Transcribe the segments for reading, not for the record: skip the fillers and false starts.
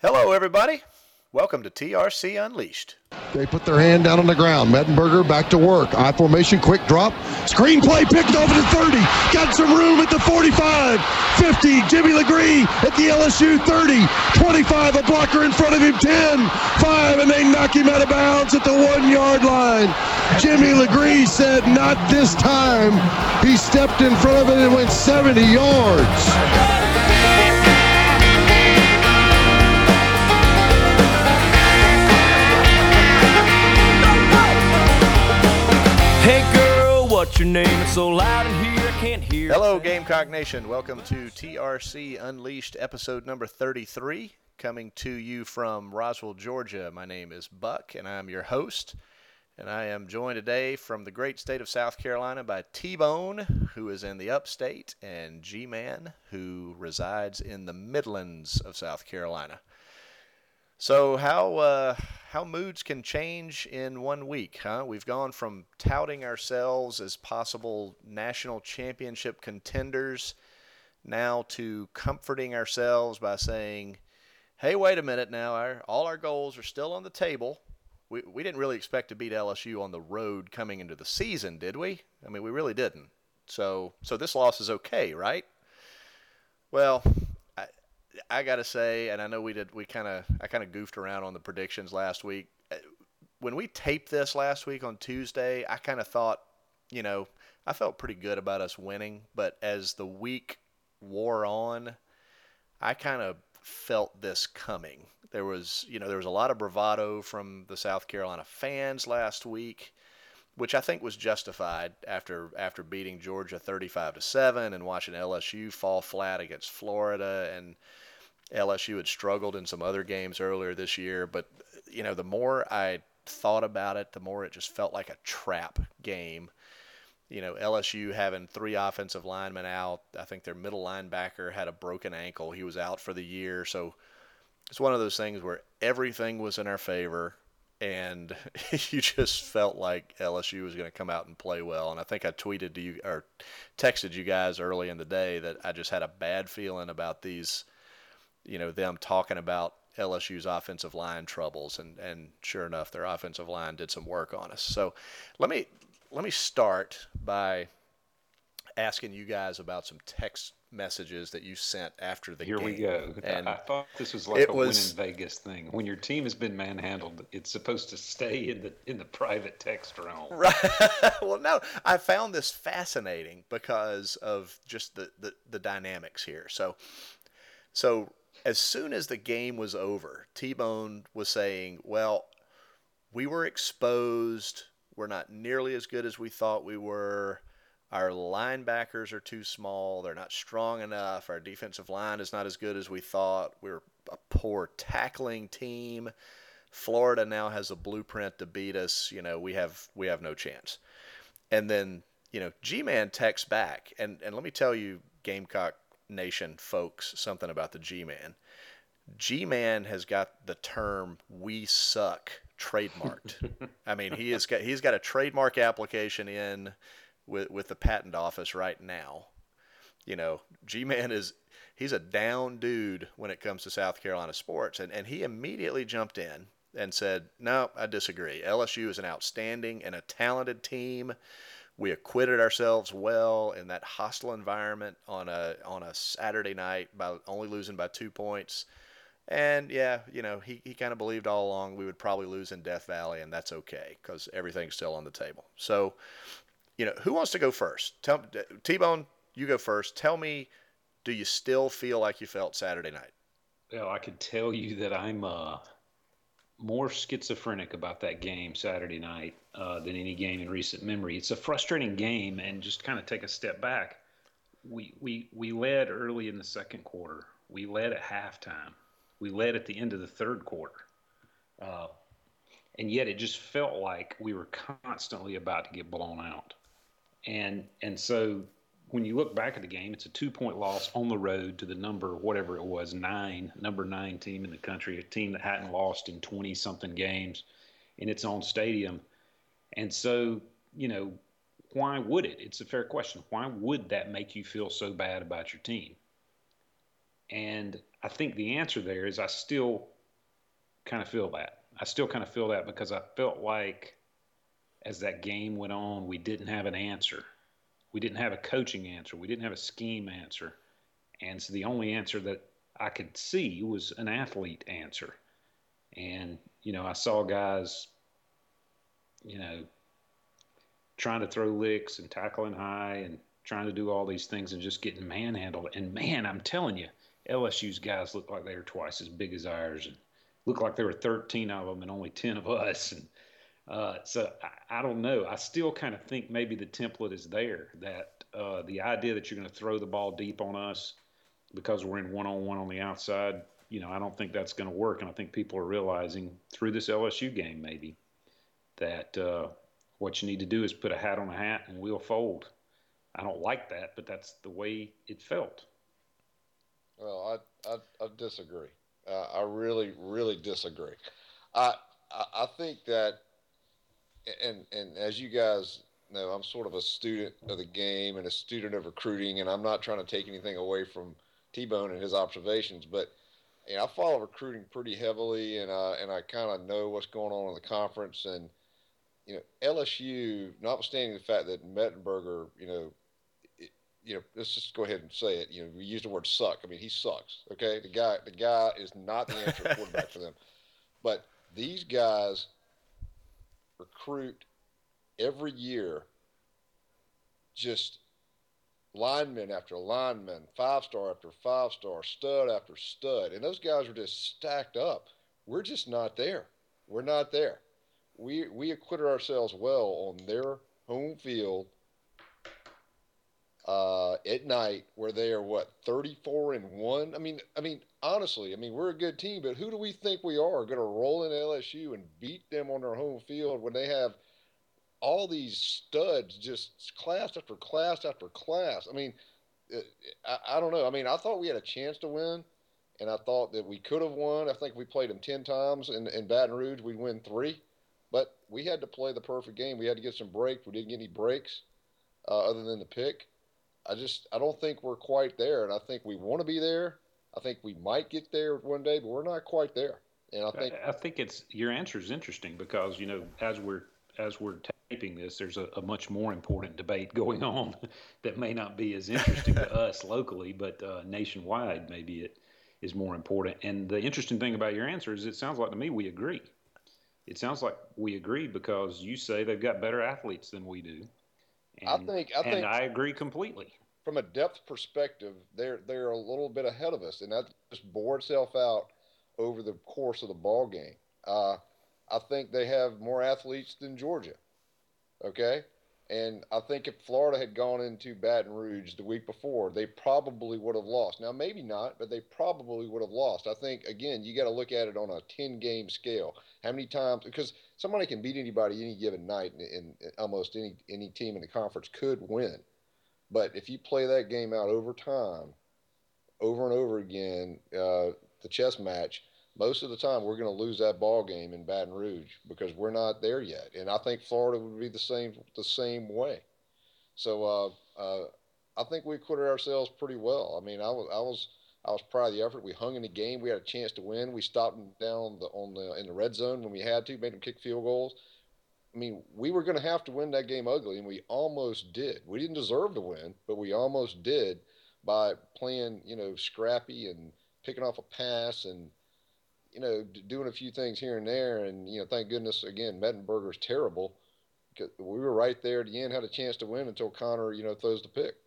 Hello, everybody. Welcome to TRC Unleashed. They put their hand down on the ground. Mettenberger back to work. I formation, quick drop. Screenplay picked over to 30. Got some room at the 45. 50. Jimmy Legree at the LSU 30. 25. A blocker in front of him. 10. 5. And they knock him out of bounds at the 1 yard line. Jimmy Legree said, "Not this time." He stepped in front of it and went 70 yards. What's your name? It's so loud in here I can't hear. Hello, Gamecock Nation. Welcome to TRC Unleashed, episode number 33, coming to you from Roswell, Georgia. My name is Buck, and I'm your host. And I am joined today from the great state of South Carolina by T-Bone, who is in the upstate, and G-Man, who resides in the Midlands of South Carolina. So how moods can change in 1 week, huh? We've gone from touting ourselves as possible national championship contenders now to comforting ourselves by saying, hey, wait a minute now, all our goals are still on the table. We didn't really expect to beat LSU on the road coming into the season, did we? I mean, we really didn't. So this loss is okay, right? Well, I got to say, and I know I kind of goofed around on the predictions last week. When we taped this last week on Tuesday, I kind of thought, I felt pretty good about us winning. But as the week wore on, I kind of felt this coming. There was a lot of bravado from the South Carolina fans last week, which I think was justified after beating Georgia 35-7 and watching LSU fall flat against Florida. And LSU had struggled in some other games earlier this year, but the more I thought about it, the more it just felt like a trap game. LSU having 3 offensive linemen out. I think their middle linebacker had a broken ankle. He was out for the year. So it's one of those things where everything was in our favor, and you just felt like LSU was going to come out and play well. And I think I tweeted to you or texted you guys early in the day that I just had a bad feeling about these, them talking about LSU's offensive line troubles, and sure enough, their offensive line did some work on us. So let me start by asking you guys about some text messages that you sent after the game. Here we go. And I thought this was like a win in Vegas thing. When your team has been manhandled, it's supposed to stay in the private text realm. Right. Well, no, I found this fascinating because of just the dynamics here. So as soon as the game was over, T-Bone was saying, well, we were exposed. We're not nearly as good as we thought we were. Our linebackers are too small. They're not strong enough. Our defensive line is not as good as we thought. We're a poor tackling team. Florida now has a blueprint to beat us. We have no chance. And then, G-Man texts back. And let me tell you, Gamecock Nation folks, something about the G-Man. G-Man has got the term "we suck" trademarked. I mean, he's got a trademark application in with the patent office right now. G-Man he's a down dude when it comes to South Carolina sports, and he immediately jumped in and said, no, I disagree. LSU is an outstanding and a talented team. We acquitted ourselves well in that hostile environment on a Saturday night by only losing by 2 points. And yeah, he kind of believed all along we would probably lose in Death Valley, and that's okay because everything's still on the table. So, who wants to go first? T-Bone, you go first. Tell me, do you still feel like you felt Saturday night? Well, I could tell you that I'm more schizophrenic about that game Saturday night than any game in recent memory. It's a frustrating game, and just kind of take a step back. We led early in the second quarter. We led at halftime. We led at the end of the third quarter. And yet it just felt like we were constantly about to get blown out. And so when you look back at the game, it's a 2-point loss on the road to the number 9 team in the country, a team that hadn't lost in 20-something games in its own stadium. And so, why would it? It's a fair question. Why would that make you feel so bad about your team? And I think the answer there is I still kind of feel that. I still kind of feel that because I felt like as that game went on, we didn't have an answer. We didn't have a coaching answer. We didn't have a scheme answer. And so the only answer that I could see was an athlete answer. And, I saw guys, trying to throw licks and tackling high and trying to do all these things and just getting manhandled. And, man, I'm telling you, LSU's guys look like they were twice as big as ours and looked like there were 13 of them and only 10 of us. And so I don't know. I still kind of think maybe the template is there, that the idea that you're going to throw the ball deep on us because we're in one-on-one on the outside, I don't think that's going to work. And I think people are realizing through this LSU game maybe that what you need to do is put a hat on a hat and we'll fold. I don't like that, but that's the way it felt. Well, I disagree. I really, really disagree. I think that, and as you guys know, I'm sort of a student of the game and a student of recruiting, and I'm not trying to take anything away from T-Bone and his observations, but I follow recruiting pretty heavily, and I kind of know what's going on in the conference. And LSU, notwithstanding the fact that Mettenberger, let's just go ahead and say it. We use the word suck. I mean, he sucks. Okay, the guy is not the answer quarterback for them. But these guys recruit every year, just lineman after lineman, 5-star after 5-star, stud after stud, and those guys are just stacked up. We're just not there. We're not there. We acquitted ourselves well on their home field at night, where they are 34-1. I mean, honestly, we're a good team, but who do we think we are going to roll in LSU and beat them on their home field when they have all these studs, just class after class after class? I mean, I don't know. I thought we had a chance to win, and I thought that we could have won. I think we played them 10 times in Baton Rouge, we'd win 3. But we had to play the perfect game. We had to get some breaks. We didn't get any breaks other than the pick. I don't think we're quite there, and I think we want to be there. I think we might get there one day, but we're not quite there. And I think your answer is interesting because as we're taping this, there's a much more important debate going on that may not be as interesting to us locally, but nationwide maybe it is more important. And the interesting thing about your answer is it sounds like to me we agree. It sounds like we agree because you say they've got better athletes than we do. And I agree completely. From a depth perspective, they're a little bit ahead of us, and that just bore itself out over the course of the ball game. I think they have more athletes than Georgia. Okay? And I think if Florida had gone into Baton Rouge the week before, they probably would have lost. Now, maybe not, but they probably would have lost. I think, again, you got to look at it on a 10-game scale. How many times – because somebody can beat anybody any given night, and almost any team in the conference could win. But if you play that game out over time, over and over again, the chess match – most of the time we're going to lose that ball game in Baton Rouge because we're not there yet. And I think Florida would be the same way. So I think we acquitted ourselves pretty well. I was proud of the effort. We hung in the game. We had a chance to win. We stopped them down in the red zone when we had to, made them kick field goals. We were going to have to win that game ugly, and we almost did. We didn't deserve to win, but we almost did by playing, scrappy and picking off a pass and doing a few things here and there. And, thank goodness, again, Mettenberger's terrible. We were right there at the end, had a chance to win until Connor, throws the pick.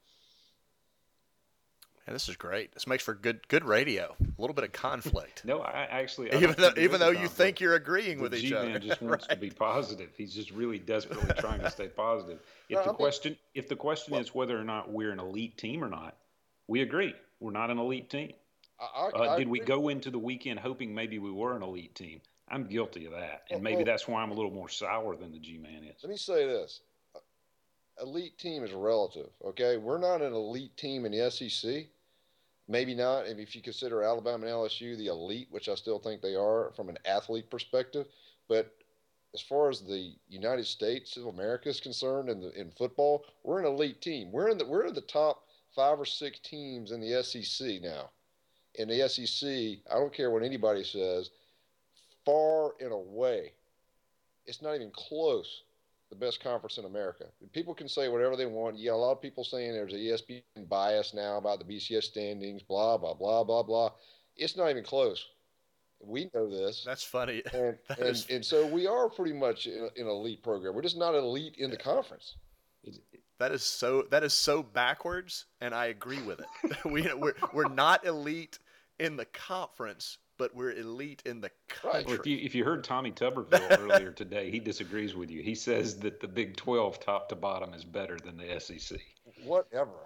Man, this is great. This makes for good radio. A little bit of conflict. No, I even though you think you're agreeing with each other. G-Man just wants to be positive. He's just really desperately trying to stay positive. If the question is whether or not we're an elite team or not, we agree. We're not an elite team. Did we go into the weekend hoping maybe we were an elite team? I'm guilty of that, and maybe that's why I'm a little more sour than the G-Man is. Let me say this. Elite team is relative, okay? We're not an elite team in the SEC. Maybe not, if you consider Alabama and LSU the elite, which I still think they are from an athlete perspective. But as far as the United States of America is concerned in football, we're an elite team. We're in the top 5 or 6 teams in the SEC now. In the SEC, I don't care what anybody says, far and away, it's not even close, the best conference in America. People can say whatever they want. You got a lot of people saying there's a ESPN bias now about the BCS standings, blah, blah, blah, blah, blah. It's not even close. We know this. That's funny. And so we are pretty much an elite program. We're just not elite in the conference. That is so backwards, and I agree with it. We're not elite in the conference, but we're elite in the country. Well, if you heard Tommy Tuberville earlier today, he disagrees with you. He says that the Big 12 top to bottom is better than the SEC. Whatever.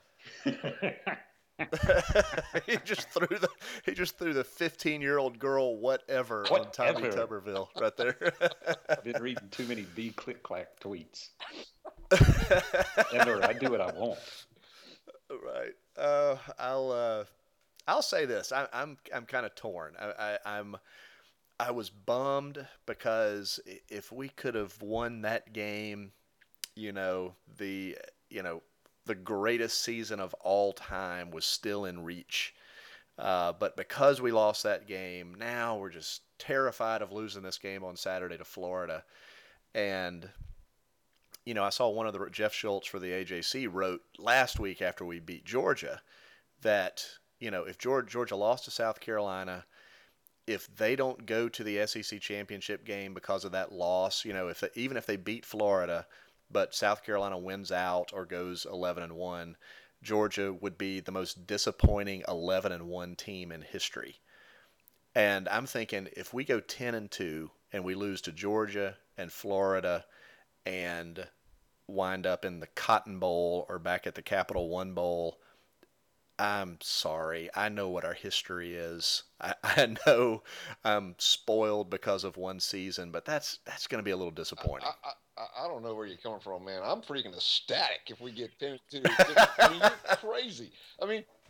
he just threw the 15-year-old girl whatever on Tommy Tuberville right there. I've been reading too many B click clack tweets. Ever, I do what I want. Right. I'll say this. I'm kind of torn. I was bummed because if we could have won that game, the greatest season of all time was still in reach. But because we lost that game, now we're just terrified of losing this game on Saturday to Florida. And I saw one of the Jeff Schultz for the AJC wrote last week after we beat Georgia that if Georgia lost to South Carolina, if they don't go to the SEC championship game because of that loss, even if they beat Florida, but South Carolina wins out or goes 11-1, Georgia would be the most disappointing 11-1 team in history. And I'm thinking if we go 10-2 and we lose to Georgia and Florida and wind up in the Cotton Bowl or back at the Capital One Bowl, I'm sorry. I know what our history is. I know I'm spoiled because of one season, but that's going to be a little disappointing. I don't know where you're coming from, man. I'm freaking ecstatic if we get 10-2. I mean, you're crazy. I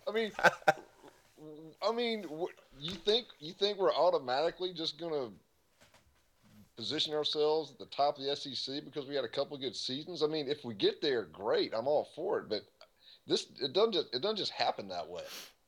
mean, you think we're automatically just going to position ourselves at the top of the SEC because we had a couple of good seasons? I mean, if we get there, great. I'm all for it, but it doesn't just happen that way.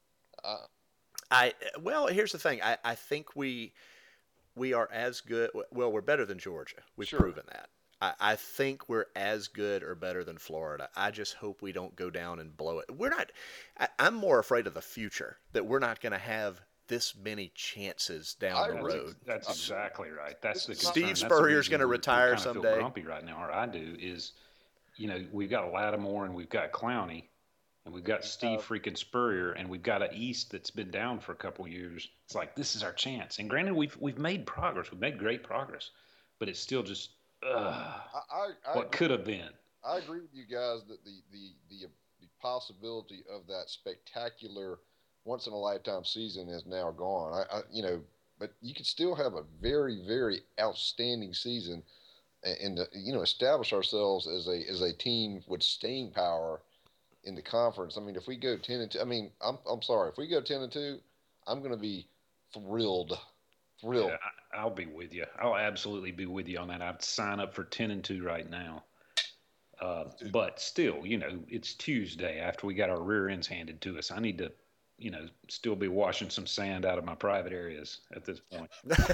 Well, here's the thing. I think we are as good. Well, we're better than Georgia. We've proven that. I think we're as good or better than Florida. I just hope we don't go down and blow it. We're not. I'm more afraid of the future, that we're not going to have this many chances down the road. That's exactly right. That's the concern. Steve Spurrier's going to retire kind of someday. Feel grumpy right now, or I do. Is we've got Lattimore and we've got Clowney. And we've got Steve freaking Spurrier, and we've got an East that's been down for a couple of years. It's like, this is our chance. And granted, we've made progress. We've made great progress. But it's still just what could have been. I agree with you guys that the possibility of that spectacular once-in-a-lifetime season is now gone. But you could still have a very, very outstanding season and establish ourselves as a team with staying power in the conference. I mean, if we go 10-2, I mean, I'm sorry. If we go 10-2, I'm going to be thrilled. Yeah, I'll be with you. I'll absolutely be with you on that. I'd sign up for 10-2 right now. But still, it's Tuesday after we got our rear ends handed to us. I need to, still be washing some sand out of my private areas at this point.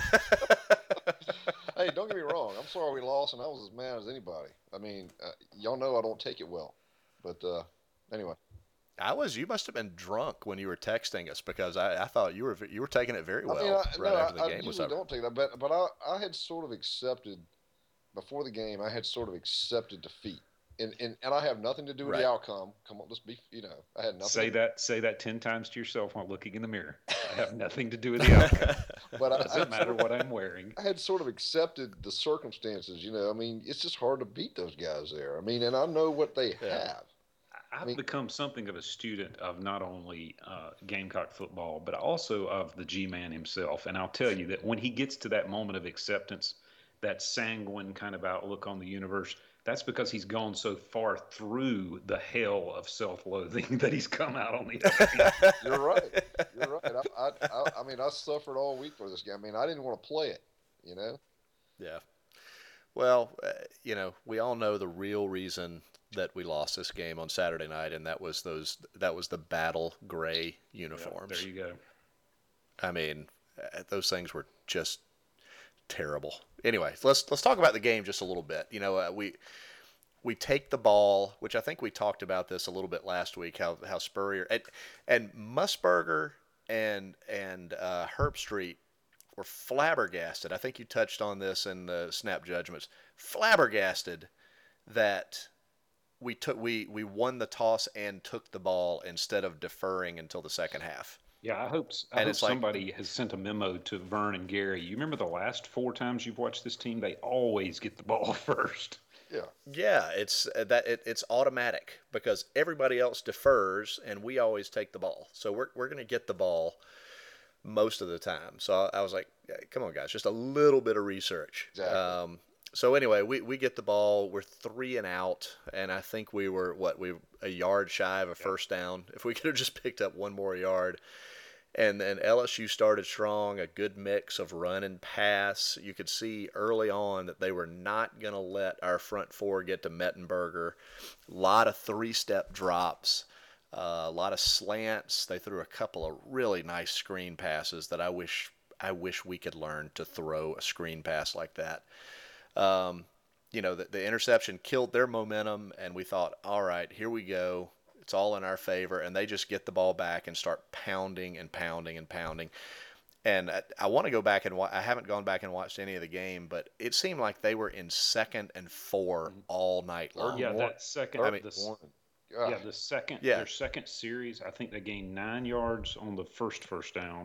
Hey, don't get me wrong. I'm sorry we lost, and I was as mad as anybody. I mean, y'all know I don't take it well. But anyway, You must have been drunk when you were texting us, because I thought you were taking it very well. After the game was over. I don't take that, but I had sort of accepted before the game. I had sort of accepted defeat, and I have nothing to do with the outcome. Come on, let's be. I had nothing. Say that 10 times to yourself while looking in the mirror. I have nothing to do with the outcome. But it doesn't matter what I'm wearing. I had sort of accepted the circumstances. I mean, it's just hard to beat those guys there. I mean, and I know what they have. I've become something of a student of not only Gamecock football, but also of the G-Man himself. And I'll tell you that when he gets to that moment of acceptance, that sanguine kind of outlook on the universe, that's because he's gone so far through the hell of self-loathing that he's come out on the other end. You're right. I mean, I suffered all week for this game. I mean, I didn't want to play it, Yeah. Well, we all know the real reason that we lost this game on Saturday night, and that was the battle gray uniforms. Yeah, there you go. I mean, those things were just terrible. Anyway, let's talk about the game just a little bit. You know, we take the ball, which I think we talked about this a little bit last week. How Spurrier and Musburger and Herbstreit were flabbergasted. I think you touched on this in the snap judgments. Flabbergasted that we won the toss and took the ball instead of deferring until the second half. Yeah, I hope somebody has sent a memo to Vern and Gary. You remember the last 4 times you've watched this team? They always get the ball first. Yeah, it's automatic because everybody else defers and we always take the ball. So we're going to get the ball most of the time. So I was like, come on, guys, just a little bit of research. Exactly. So anyway, we get the ball. We're 3 and out, and I think we were a yard shy of a first down. If we could have just picked up one more yard. And then LSU started strong, a good mix of run and pass. You could see early on that they were not going to let our front four get to Mettenberger. A lot of 3-step drops, a lot of slants. They threw a couple of really nice screen passes that I wish we could learn to throw a screen pass like that. You know, the interception killed their momentum, and we thought, all right, here we go. It's all in our favor, and they just get the ball back and start pounding and pounding and pounding. And I want to go back and I haven't gone back and watched any of the game, but it seemed like they were in 2nd and 4 all night long. Yeah, that second. Yeah, their second series, I think they gained 9 yards on the first down,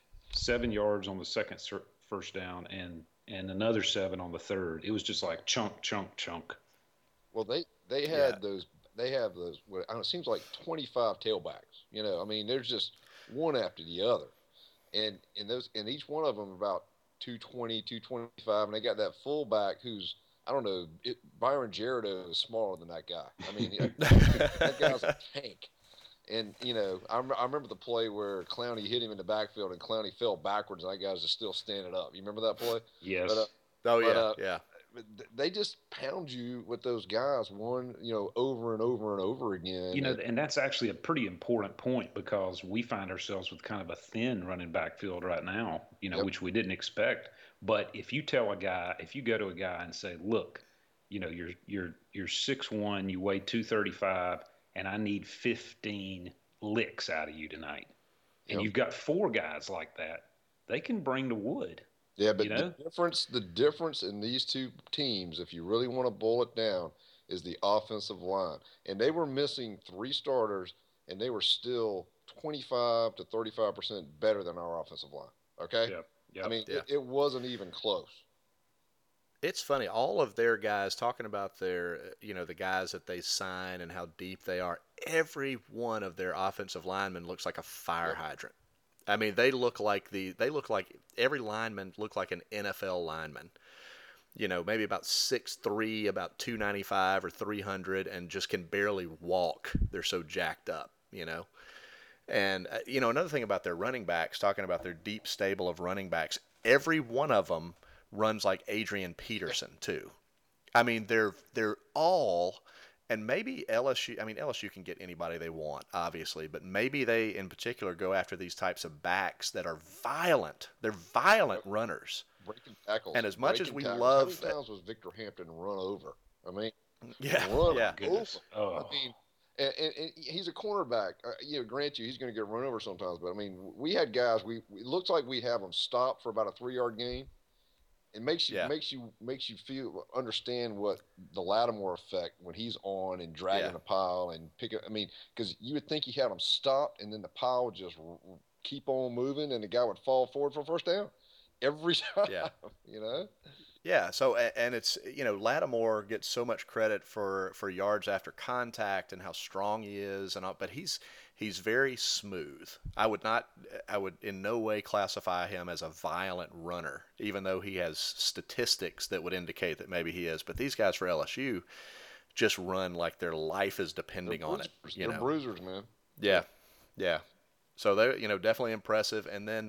7 yards on the second first down, and another 7 on the third. It was just like chunk, chunk, chunk. Well, they had those. They have those. I don't know, it seems like 25 tailbacks. You know, I mean, there's just one after the other, and each one of them about 220, 225, and they got that fullback who's, I don't know, Byron Gerardo is smaller than that guy. I mean, that guy's a tank. And you know, I remember the play where Clowney hit him in the backfield and Clowney fell backwards, and that guy was just still standing up. You remember that play? Yes. Yeah. They just pound you with those guys over and over and over again. You know, and that's actually a pretty important point because we find ourselves with kind of a thin running back field right now, which we didn't expect. But if you go to a guy and say, look, you know, you're 6'1", you weigh 235, and I need 15 licks out of you tonight. And you've got 4 guys like that, they can bring the wood. Yeah, but the difference in these two teams, if you really want to boil it down, is the offensive line. And they were missing 3 starters, and they were still 25 to 35% better than our offensive line. Okay? Yeah. I mean, it wasn't even close. It's funny, all of their guys, talking about their, the guys that they sign and how deep they are, every one of their offensive linemen looks like a fire hydrant. I mean, they look like every lineman look like an NFL lineman. You know, maybe about 6'3", about 295 or 300, and just can barely walk. They're so jacked up, you know. And, another thing about their running backs, talking about their deep stable of running backs, every one of them runs like Adrian Peterson, too. I mean, they're all... And maybe LSU can get anybody they want, obviously, but maybe they, in particular, go after these types of backs that are violent. They're violent runners. Breaking tackles. And as much as we tackles. love... How many times was Victor Hampton run over? I mean... Run over. Oh. I mean, and he's a cornerback. Grant you, he's going to get run over sometimes, but, I mean, we had guys, it looks like we'd have them stop for about a 3-yard gain. It makes you understand what the Lattimore effect when he's on and dragging a pile and pick up. I mean, because you would think he had him stopped and then the pile would just keep on moving and the guy would fall forward for a first down every time. You know. Yeah. So and it's Lattimore gets so much credit for yards after contact and how strong he is and all, but he's very smooth. I would in no way classify him as a violent runner, even though he has statistics that would indicate that maybe he is. But these guys for LSU just run like their life is depending on it. They're bruisers, man. Yeah. So they're definitely impressive. And then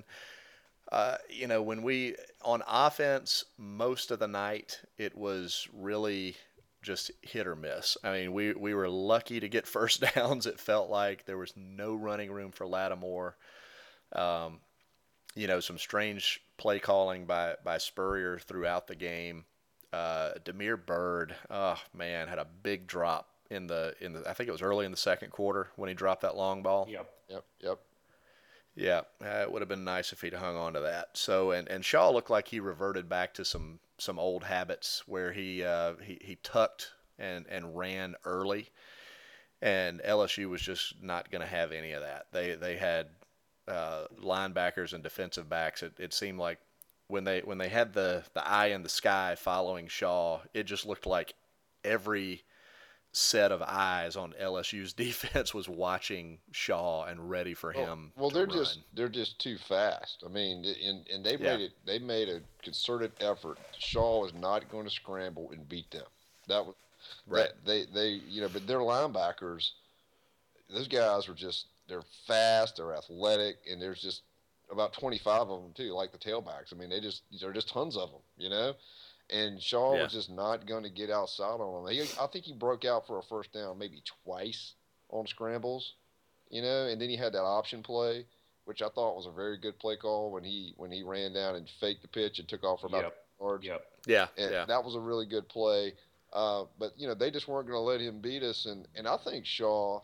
when we on offense most of the night, it was really just hit or miss. I mean, we were lucky to get first downs. It felt like there was no running room for Lattimore. some strange play calling by Spurrier throughout the game. Damiere Byrd, oh man, had a big drop in the I think it was early in the second quarter when he dropped that long ball. Yep. Yeah, it would have been nice if he'd hung on to that. So and Shaw looked like he reverted back to some old habits where he tucked and ran early, and LSU was just not going to have any of that. They had linebackers and defensive backs. It seemed like when they had the eye in the sky following Shaw, it just looked like every set of eyes on LSU's defense was watching Shaw and ready for him. Well, to they're just too fast. I mean, and they made a concerted effort. Shaw was not going to scramble and beat them. That was right. They but their linebackers, those guys they're fast, they're athletic, and there's just about 25 of them too, like the tailbacks. I mean, there are just tons of them, And Shaw was just not going to get outside on them. I think he broke out for a first down maybe twice on scrambles, and then he had that option play, which I thought was a very good play call when he ran down and faked the pitch and took off for about 2 yards. Yeah. That was a really good play. But they just weren't going to let him beat us, and I think Shaw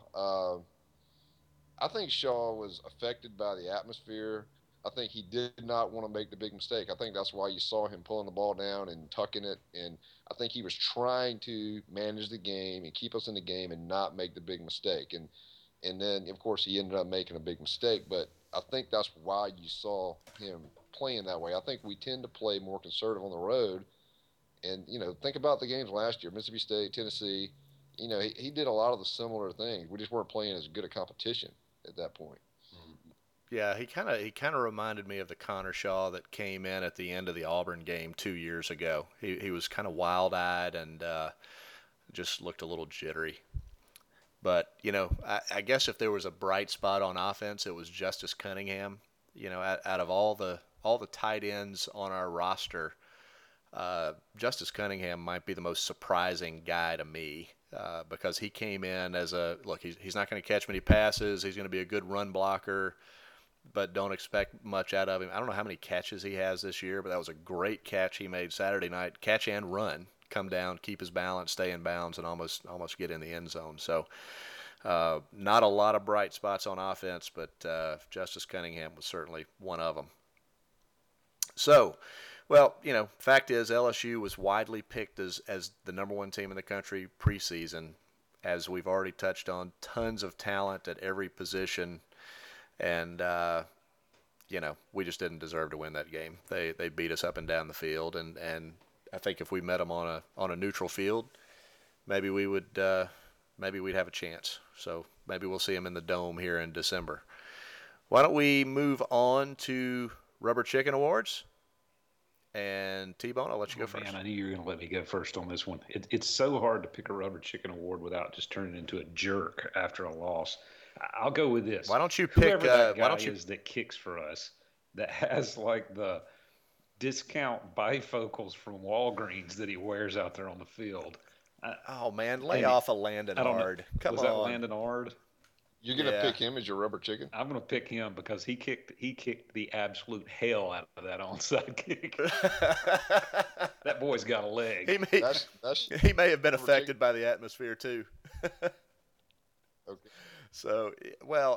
was affected by the atmosphere. I think he did not want to make the big mistake. I think that's why you saw him pulling the ball down and tucking it. And I think he was trying to manage the game and keep us in the game and not make the big mistake. And then, of course, he ended up making a big mistake. But I think that's why you saw him playing that way. I think we tend to play more conservative on the road. And, think about the games last year, Mississippi State, Tennessee. He did a lot of the similar things. We just weren't playing as good a competition at that point. Yeah, he kind of reminded me of the Connor Shaw that came in at the end of the Auburn game 2 years ago. He was kind of wild-eyed and just looked a little jittery. But I guess if there was a bright spot on offense, it was Justice Cunningham. Out of all the tight ends on our roster, Justice Cunningham might be the most surprising guy to me. Because he came in as he's not going to catch many passes. He's going to be a good run blocker, but don't expect much out of him. I don't know how many catches he has this year, but that was a great catch he made Saturday night. Catch and run, come down, keep his balance, stay in bounds, and almost get in the end zone. So not a lot of bright spots on offense, but Justice Cunningham was certainly one of them. So, well, fact is LSU was widely picked as the number one team in the country preseason. As we've already touched on, tons of talent at every position. And, we just didn't deserve to win that game. They beat us up and down the field. And I think if we met them on a neutral field, maybe we'd have a chance. So maybe we'll see them in the Dome here in December. Why don't we move on to Rubber Chicken Awards? And T-Bone, I'll let you go first. Man, I knew you were going to let me go first on this one. It's so hard to pick a Rubber Chicken Award without just turning into a jerk after a loss. I'll go with this. Why don't you pick? Whoever that guy is that kicks for us, that has like the discount bifocals from Walgreens that he wears out there on the field. Oh man, lay off a Landon Ard. Come on, was that Landon Ard? You're going to pick him as your Rubber Chicken? I'm going to pick him because he kicked the absolute hell out of that onside kick. That boy's got a leg. He may have been affected by the atmosphere too. Okay. So, well,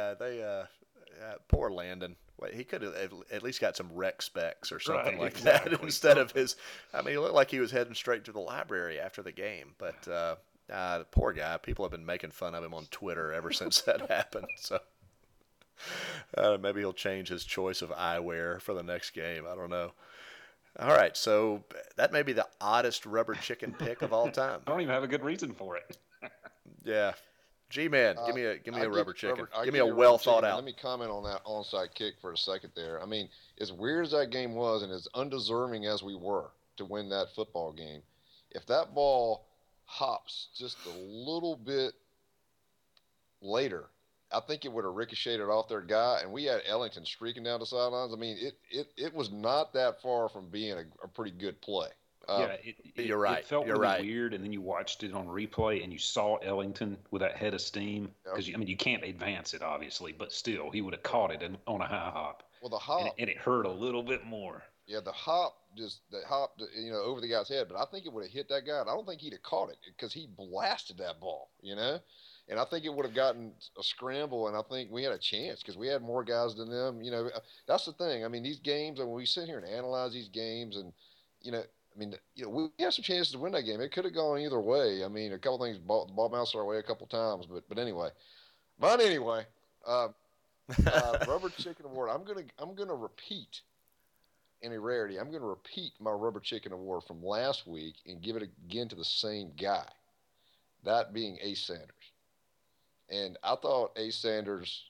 poor Landon. He could have at least got some rec specs or something like that instead of his. I mean, it looked like he was heading straight to the library after the game. But the poor guy. People have been making fun of him on Twitter ever since that happened. So maybe he'll change his choice of eyewear for the next game. I don't know. All right, so that may be the oddest Rubber Chicken pick of all time. I don't even have a good reason for it. Yeah. G-Man, give me a Rubber Chicken. Give me a well thought out. Let me comment on that onside kick for a second there. I mean, as weird as that game was and as undeserving as we were to win that football game, if that ball hops just a little bit later, I think it would have ricocheted off their guy, and we had Ellington streaking down the sidelines. I mean, it was not that far from being a pretty good play. You're right. It felt weird, and then you watched it on replay, and you saw Ellington with that head of steam. Because you can't advance it, obviously, but still, he would have caught it on a high hop. Well, the hop. And it hurt a little bit more. Yeah, the hop over the guy's head, but I think it would have hit that guy, and I don't think he'd have caught it because he blasted that ball. And I think it would have gotten a scramble, and I think we had a chance because we had more guys than them. That's the thing. I mean, these games, and when we sit here and analyze these games, and we had some chances to win that game. It could have gone either way. I mean, a couple things, the ball bounced our way a couple times, but anyway. Rubber Chicken Award. I'm gonna repeat. In a rarity, I'm going to repeat my Rubber Chicken Award from last week and give it again to the same guy, that being Ace Sanders. And I thought Ace Sanders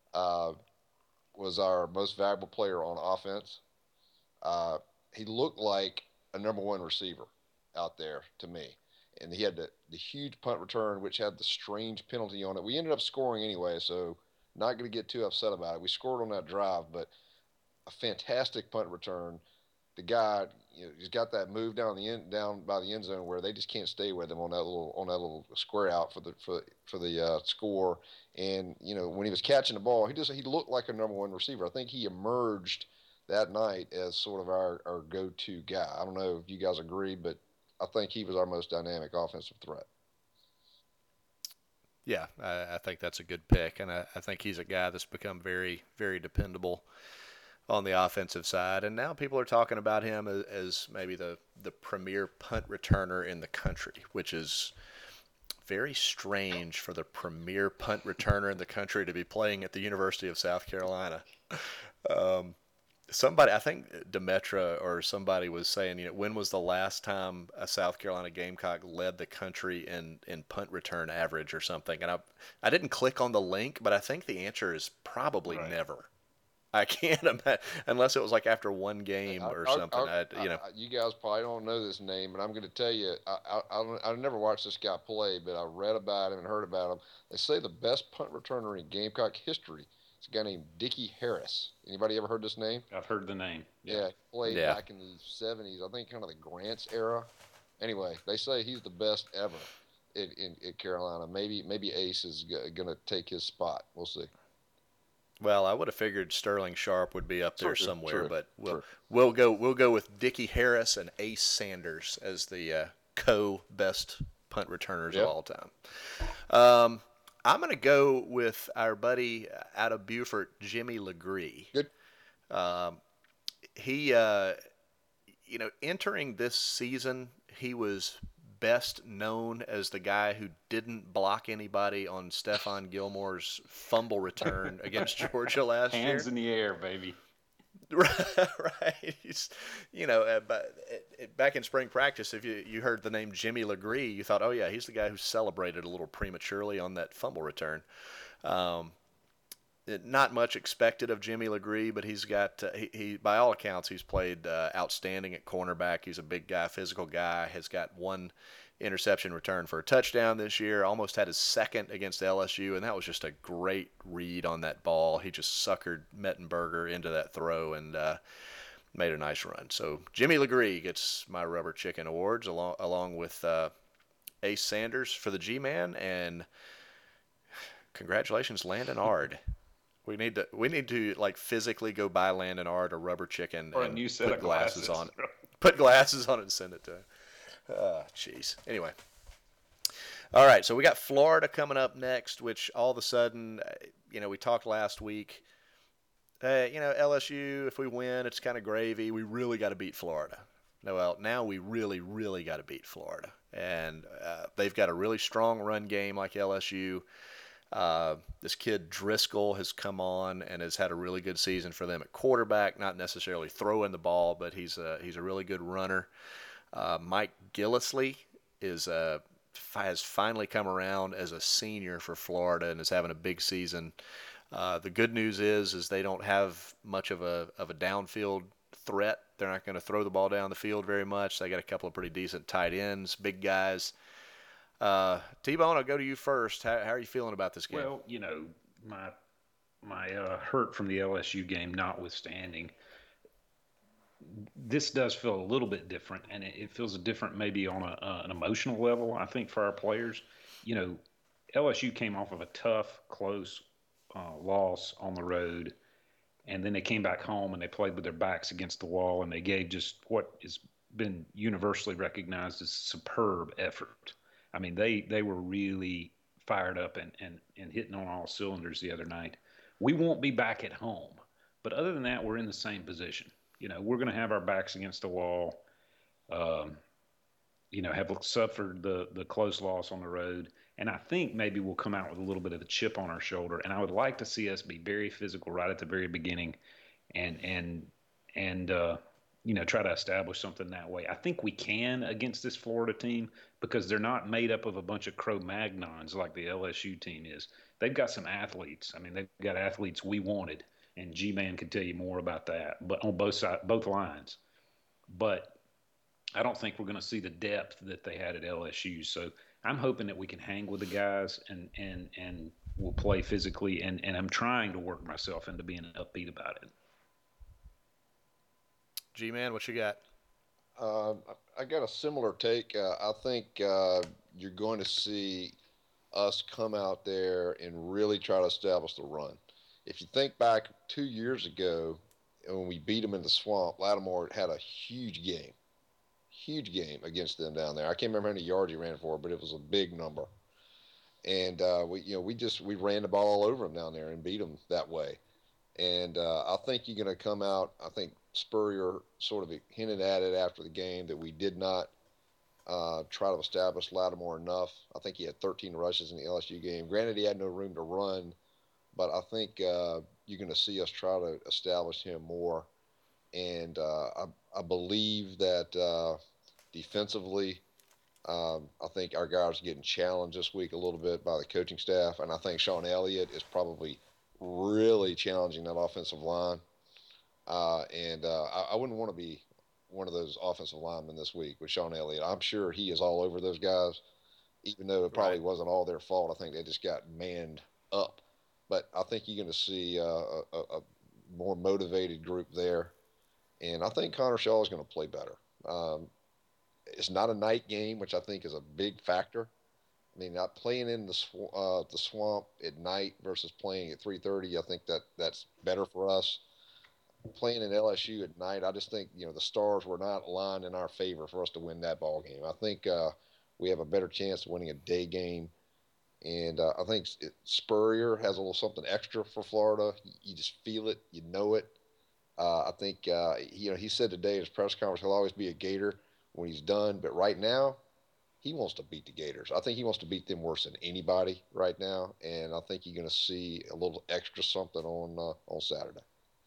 was our most valuable player on offense. He looked like a number one receiver out there to me. And he had the huge punt return, which had the strange penalty on it. We ended up scoring anyway, so not going to get too upset about it. We scored on that drive, but a fantastic punt return. The guy, he's got that move down by the end zone where they just can't stay with him on that little square out for the score. And when he was catching the ball, he looked like a number one receiver. I think he emerged that night as sort of our go-to guy. I don't know if you guys agree, but I think he was our most dynamic offensive threat. Yeah, I think that's a good pick, and I think he's a guy that's become very, very dependable on the offensive side, and now people are talking about him as maybe the premier punt returner in the country, which is very strange for the premier punt returner in the country to be playing at the University of South Carolina. Somebody, I think Demetra or somebody was saying, when was the last time a South Carolina Gamecock led the country in punt return average or something? And I didn't click on the link, but I think the answer is probably never. I can't imagine, unless it was like after one game or something. You guys probably don't know this name, but I'm going to tell you, I've never watched this guy play, but I read about him and heard about him. They say the best punt returner in Gamecock history is a guy named Dickie Harris. Anybody ever heard this name? I've heard the name. Yeah, he played back in the 70s, I think kind of the Grants era. Anyway, they say he's the best ever in Carolina. Maybe Ace is going to take his spot. We'll see. Well, I would have figured Sterling Sharp would be up there somewhere, but we'll go with Dickie Harris and Ace Sanders as the co-best punt returners of all time. I'm going to go with our buddy out of Beaufort, Jimmy Legree. Good. He, entering this season, he was best known as the guy who didn't block anybody on Stephon Gilmore's fumble return against Georgia last year. Hands in the air, baby. Right. Back in spring practice, if you heard the name Jimmy Legree, you thought, oh, yeah, he's the guy who celebrated a little prematurely on that fumble return. Not much expected of Jimmy Legree, but he's got, he by all accounts, he's played outstanding at cornerback. He's a big guy, physical guy, has got one interception return for a touchdown this year, almost had his second against LSU, and that was just a great read on that ball. He just suckered Mettenberger into that throw and made a nice run. So Jimmy Legree gets my Rubber Chicken Awards along with Ace Sanders for the G-Man, and congratulations, Landon Ard. We need to like physically go buy Landon Ard a Rubber Chicken or and a new set put glasses on it. it. Put glasses on it and send it to him. Jeez. Anyway. All right, so we got Florida coming up next, which all of a sudden, we talked last week. LSU, if we win, it's kind of gravy. We really got to beat Florida. Well, now we really, really got to beat Florida. And they've got a really strong run game like LSU. This kid Driscoll has come on and has had a really good season for them at quarterback, not necessarily throwing the ball, but he's a really good runner. Mike Gillislee has finally come around as a senior for Florida and is having a big season. The good news is they don't have much of a downfield threat. They're not going to throw the ball down the field very much. They got a couple of pretty decent tight ends, big guys. T-Bone, I'll go to you first. How are you feeling about this game? Well, my hurt from the LSU game notwithstanding, this does feel a little bit different, and it feels different maybe on an emotional level, I think, for our players. LSU came off of a tough, close loss on the road, And then they came back home and they played with their backs against the wall, and they gave just what has been universally recognized as superb effort. I mean, they were really fired up and hitting on all cylinders the other night. We won't be back at home, but other than that, we're in the same position. We're going to have our backs against the wall. Um, have suffered the close loss on the road. And I think maybe we'll come out with a little bit of a chip on our shoulder. And I would like to see us be very physical right at the very beginning and try to establish something that way. I think we can against this Florida team because they're not made up of a bunch of Cro-Magnons like the LSU team is. They've got some athletes. I mean, they've got athletes we wanted, and G-Man can tell you more about that, but on both lines. But I don't think we're going to see the depth that they had at LSU. So I'm hoping that we can hang with the guys and we'll play physically. And I'm trying to work myself into being upbeat about it. G-Man, what you got? I got a similar take. I think you're going to see us come out there and really try to establish the run. If you think back 2 years ago when we beat them in the swamp, Lattimore had a huge game against them down there. I can't remember how many yards he ran for, but it was a big number. And we ran the ball all over them down there and beat them that way. And I think you're going to come out. I think Spurrier sort of hinted at it after the game that we did not try to establish Lattimore enough. I think he had 13 rushes in the LSU game. Granted, he had no room to run, but I think you're going to see us try to establish him more. And I believe that defensively, I think our guys are getting challenged this week a little bit by the coaching staff, and I think Sean Elliott is probably really challenging that offensive line. I wouldn't want to be one of those offensive linemen this week with Sean Elliott. I'm sure he is all over those guys, even though it probably wasn't all their fault. I think they just got manned up. But I think you're going to see a more motivated group there. And I think Connor Shaw is going to play better. It's not a night game, which I think is a big factor. I mean, not playing in the swamp at night versus playing at 3:30, I think that's better for us. Playing in LSU at night, I just think the stars were not aligned in our favor for us to win that ball game. I think we have a better chance of winning a day game, and I think Spurrier has a little something extra for Florida. You just feel it, you know it. I think he said today in his press conference he'll always be a Gator when he's done, but right now he wants to beat the Gators. I think he wants to beat them worse than anybody right now, and I think you're going to see a little extra something on Saturday.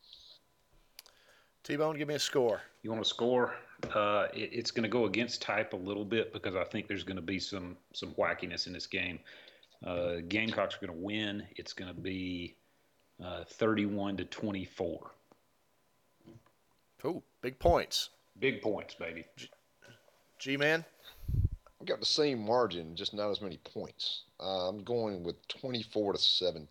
T-Bone, give me a score. You want a score? It's going to go against type a little bit because I think there's going to be some wackiness in this game. Gamecocks are going to win. It's going to be 31-24. Oh, big points. Big points, baby. G-Man? I've got the same margin, just not as many points. I'm going with 24-17.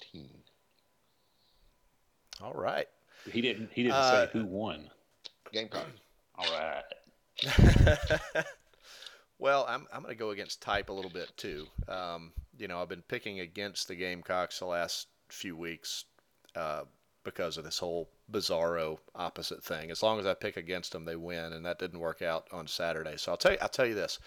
All right. He didn't say who won. Gamecocks. All right. Well, I'm going to go against type a little bit too. I've been picking against the Gamecocks the last few weeks because of this whole bizarro opposite thing. As long as I pick against them, they win, and that didn't work out on Saturday. So I'll tell you this.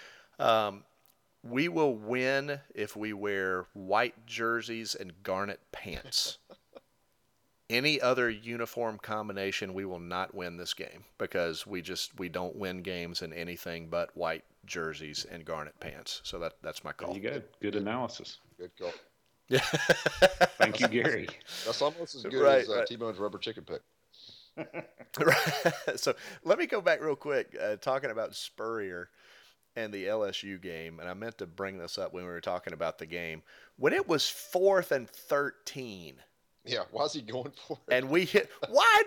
We will win if we wear white jerseys and garnet pants. Any other uniform combination, we will not win this game because we don't win games in anything but white jerseys and garnet pants. So that's my call. There you go. Good analysis. Good call. Yeah. Thank you, Gary. That's almost as good as T-Bone's rubber chicken pick. Right. So let me go back real quick, talking about Spurrier and the LSU game, and I meant to bring this up when we were talking about the game. When it was 4th and 13. Yeah, why is he going for it? And we hit. Why?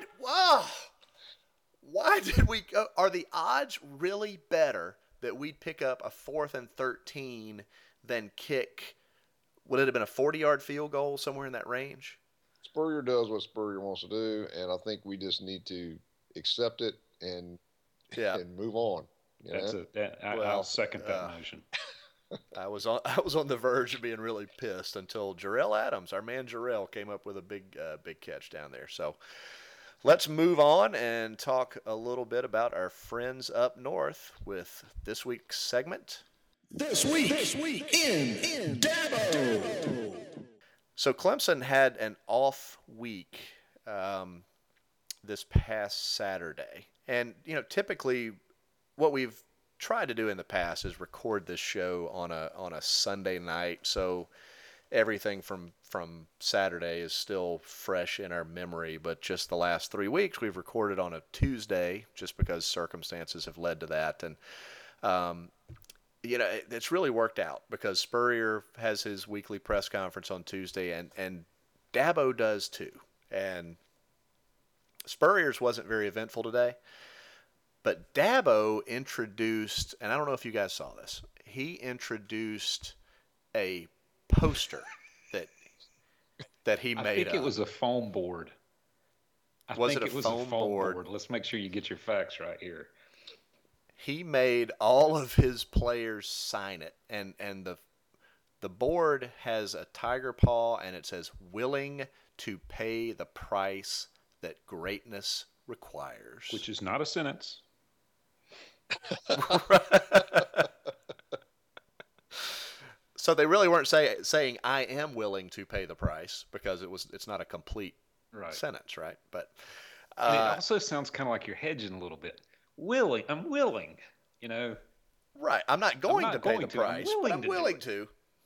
Why did we go? Are the odds really better that we'd pick up a 4th and 13 than kick? Would it have been a 40-yard field goal somewhere in that range? Spurrier does what Spurrier wants to do, and I think we just need to accept it and move on. I'll second that motion. I was on the verge of being really pissed until Jarrell Adams, our man Jarrell, came up with a big catch down there. So let's move on and talk a little bit about our friends up north with this week's segment. This week in Dabo. So Clemson had an off week this past Saturday, and typically what we've tried to do in the past is record this show on a Sunday night, so everything from Saturday is still fresh in our memory. But just the last 3 weeks, we've recorded on a Tuesday, just because circumstances have led to that, and it's really worked out because Spurrier has his weekly press conference on Tuesday, and Dabo does too. And Spurrier's wasn't very eventful today, but Dabo introduced, and I don't know if you guys saw this, he introduced a poster that he made up. I think it was a foam board. Was it a foam board? Let's make sure you get your facts right here. He made all of his players sign it, and the board has a tiger paw, and it says "willing to pay the price that greatness requires," which is not a sentence. So they really weren't saying "I am willing to pay the price," because it's not a complete sentence, right? But and it also sounds kind of like you're hedging a little bit. I'm willing, Right. I'm not going to pay the price, but I'm willing to.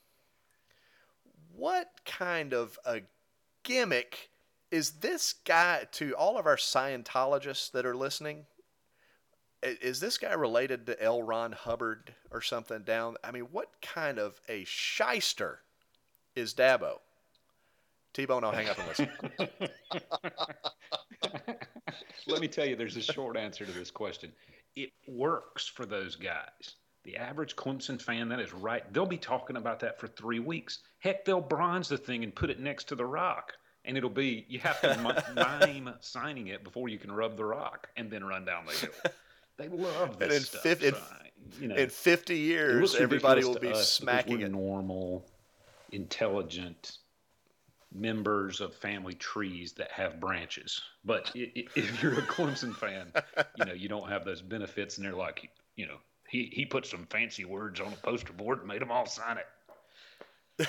What kind of a gimmick is this guy? To all of our Scientologists that are listening, is this guy related to L. Ron Hubbard or something down? I mean, what kind of a shyster is Dabo? T-Bone, I'll hang up and listen. Let me tell you, there's a short answer to this question. It works for those guys. The average Clemson fan, that is right. They'll be talking about that for 3 weeks. Heck, they'll bronze the thing and put it next to the rock. And it'll be, you have to mime signing it before you can rub the rock and then run down the hill. They love this stuff. In 50 years, everybody will be smacking it. Normal, intelligent members of family trees that have branches. But if you're a Clemson fan, you don't have those benefits, and they're like, he put some fancy words on a poster board and made them all sign it.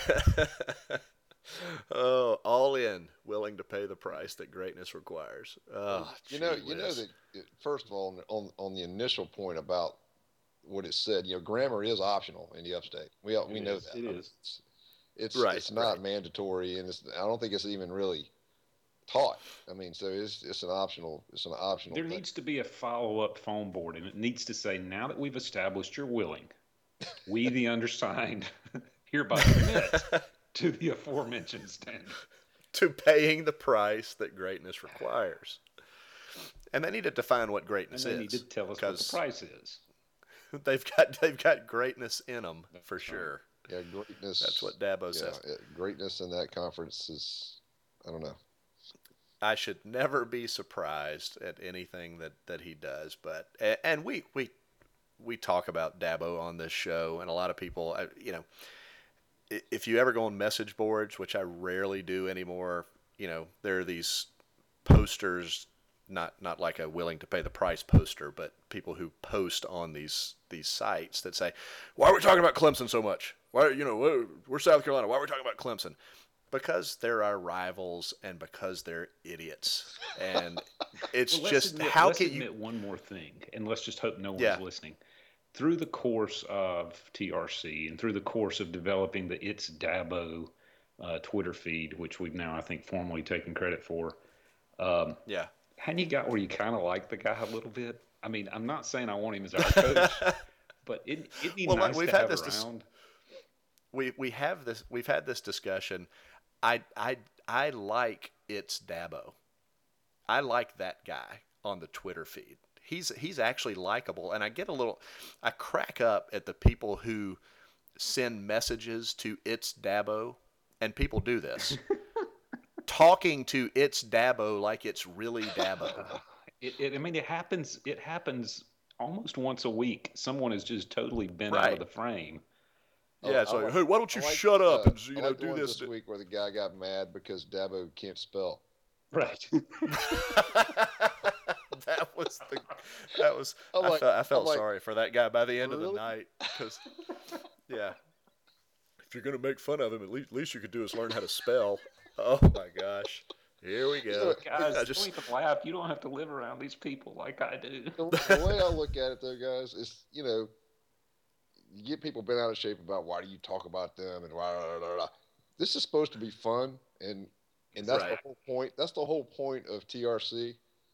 Oh, all in, willing to pay the price that greatness requires. Oh, you know that. First of all, on the initial point about what it said, grammar is optional in the Upstate. We know that. It is. It's not mandatory, and I don't think it's even really taught. I mean, so it's an optional. There needs to be a follow-up phone board, and it needs to say, now that we've established you're willing, we, the undersigned, hereby commit to the aforementioned standard. To paying the price that greatness requires. And they need to define what greatness is. They need to tell us what the price is. They've got greatness in them, for sure. Yeah, greatness. That's what Dabo says. Greatness in that conference is, I don't know. I should never be surprised at anything that he does. But and we talk about Dabo on this show, and a lot of people, if you ever go on message boards, which I rarely do anymore, there are these posters, not like a willing to pay the price poster, but people who post on these sites that say, "Why are we talking about Clemson so much? Why, we're South Carolina. Why are we talking about Clemson?" Because they're our rivals, and because they're idiots. And it's let's admit one more thing, and let's just hope no one's listening. Through the course of TRC and through the course of developing the It's Dabo Twitter feed, which we've now, I think, formally taken credit for, hadn't you got where you kind of like the guy a little bit? I mean, I'm not saying I want him as our coach, but it'd be nice to have around. We've had this discussion. I like It's Dabo. I like that guy on the Twitter feed. He's actually likable, and I crack up at the people who send messages to It's Dabo, and people do this. Talking to It's Dabo like it's really Dabo. It happens almost once a week. Someone is just totally bent out of the frame. Yeah, it's like, hey, why don't you shut up and I like do the this? This week where the guy got mad because Dabo can't spell. Right. I felt sorry for that guy by the end of the night because, yeah, if you're gonna make fun of him, at least you could do is learn how to spell. Oh my gosh, here we go. Guys, don't even laugh. You don't have to live around these people like I do. The way I look at it, though, guys, is you get people bent out of shape about why do you talk about them and blah, blah, blah, blah. This is supposed to be fun, and that's the whole point. That's the whole point of TRC.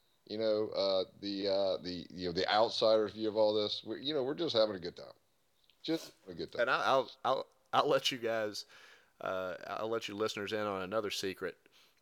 The outsider's view of all this. We're just having a good time. Just having a good time. And I'll let you guys, I'll let you listeners in on another secret.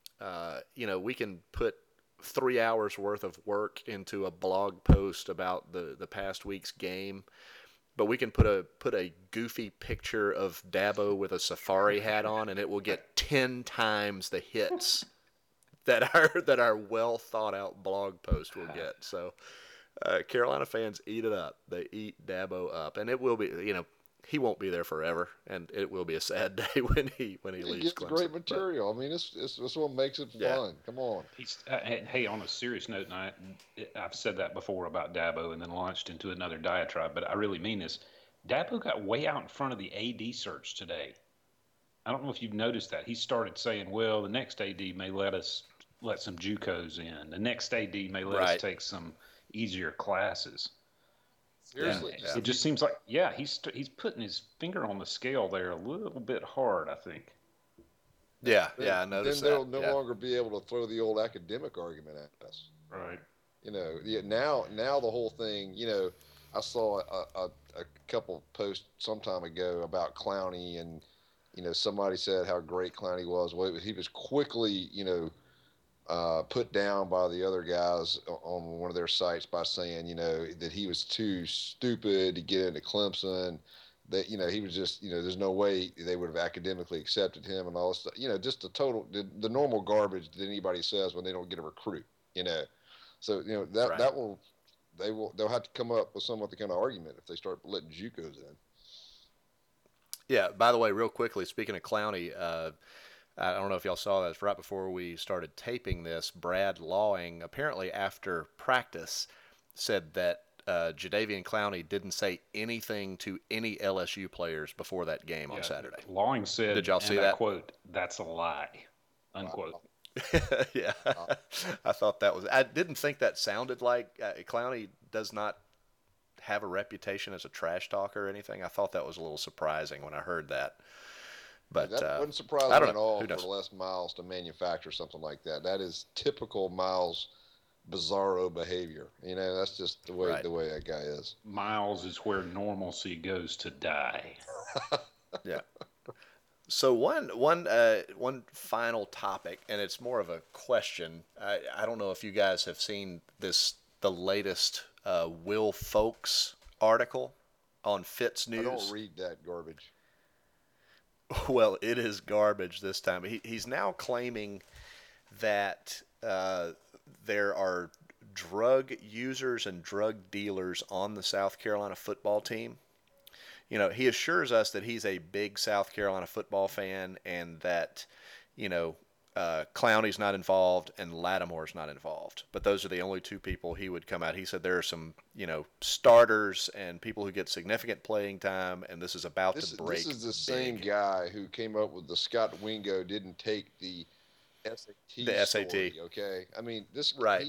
We can put 3 hours worth of work into a blog post about the past week's game, but we can put a goofy picture of Dabo with a safari hat on, and it will get 10 times the hits that our well thought out blog post will get. So Carolina fans eat it up. They eat Dabo up, and it will be. He won't be there forever, and it will be a sad day when he leaves. He gets Clemson, great material. I mean, this what makes it fun. Come on. Hey, on a serious note, and I've said that before about Dabo, and then launched into another diatribe, but I really mean this. Dabo got way out in front of the AD search today. I don't know if you've noticed that. He started saying, "Well, the next AD may let some JUCOs in. The next AD may let us take some easier classes." Seriously, it just seems like he's putting his finger on the scale there a little bit hard, I think. I noticed then they'll no longer be able to throw the old academic argument at us. Right. Now the whole thing. I saw a couple posts some time ago about Clowney, and somebody said how great Clowney was. Well, he was quickly put down by the other guys on one of their sites by saying, that he was too stupid to get into Clemson, that, he was just, there's no way they would have academically accepted him and all this stuff, just the normal garbage that anybody says when they don't get a recruit, So, they'll have to come up with some other kind of argument if they start letting JUCOs in. Yeah, by the way, real quickly, speaking of Clowney, I don't know if y'all saw this. Right before we started taping this, Brad Lawing, apparently after practice, said that Jadeveon Clowney didn't say anything to any LSU players before that game on Saturday. Lawing said, "Did y'all see that? Quote, that's a lie," unquote. Yeah, I thought that was. I didn't think that sounded like Clowney does not have a reputation as a trash talker or anything. I thought that was a little surprising when I heard that. But that wouldn't surprise me at all for Les Miles to manufacture something like that. That is typical Miles bizarro behavior. That's just the way that guy is. Miles is where normalcy goes to die. Yeah. So one final topic, and it's more of a question. I don't know if you guys have seen the latest Will Folks article on Fitz News. I don't read that garbage. Well, it is garbage this time. He's now claiming that there are drug users and drug dealers on the South Carolina football team. He assures us that he's a big South Carolina football fan and that, Clowney's not involved and Lattimore's not involved. But those are the only two people he would come out. He said there are some, starters and people who get significant playing time, and this is about to break. This is the same guy who came up with the Scott Wingo didn't take the SAT. The SAT. Story, okay, I mean this. Right.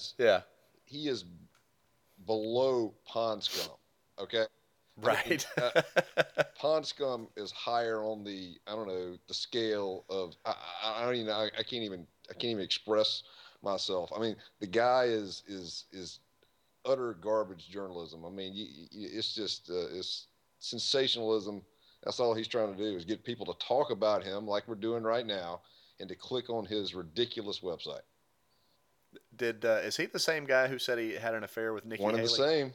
He is below pond scum. Okay. Right. Pond scum is higher on the the scale of I don't even know, I can't even express myself. I mean, the guy is utter garbage journalism. I mean, it's just it's sensationalism. That's all he's trying to do is get people to talk about him like we're doing right now and to click on his ridiculous website. Is he the same guy who said he had an affair with Nikki Haley? One of the same.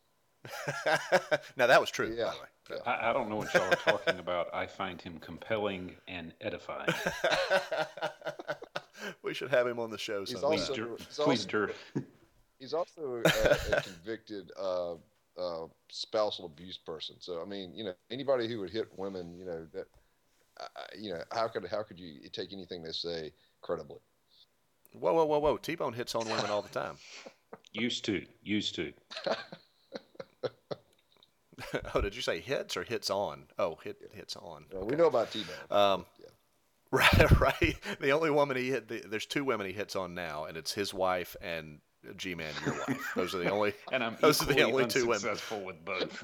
Now that was true. Yeah. By the way. I don't know what y'all are talking about. I find him compelling and edifying. We should have him on the show sometime. Please do. He's also a convicted spousal abuse person. So I mean, anybody who would hit women, that, how could you take anything they say credibly? Whoa! T-Bone hits on women all the time. Used to. Oh, did you say hits or hits on? Oh, hits on. Okay. We know about T-Bone. Yeah. Right. The only woman there's two women he hits on now, and it's his wife and G-Man, your wife. Those are the only. And I'm those are the only two women. Successful with both.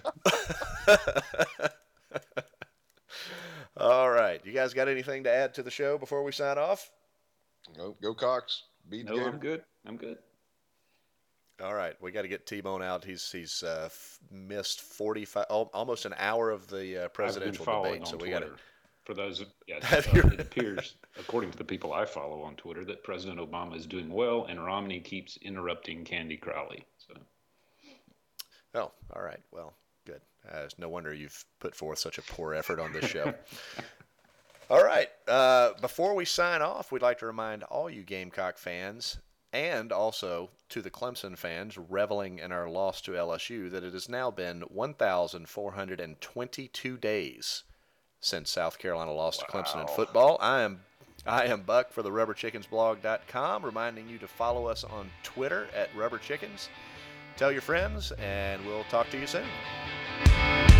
All right, you guys got anything to add to the show before we sign off? No, go Cox. Beat the game. I'm good. All right, we got to get T-Bone out. He's missed 45, almost an hour of the presidential debate. So we got to. For those, it appears, according to the people I follow on Twitter, that President Obama is doing well, and Romney keeps interrupting Candy Crowley. So. Oh, all right. Well, good. It's no wonder you've put forth such a poor effort on this show. All right. Before we sign off, we'd like to remind all you Gamecock fans, and also to the Clemson fans reveling in our loss to LSU, that it has now been 1,422 days since South Carolina lost to Clemson in football. I am Buck for the rubberchickensblog.com, reminding you to follow us on Twitter at rubberchickens. Tell your friends, and we'll talk to you soon.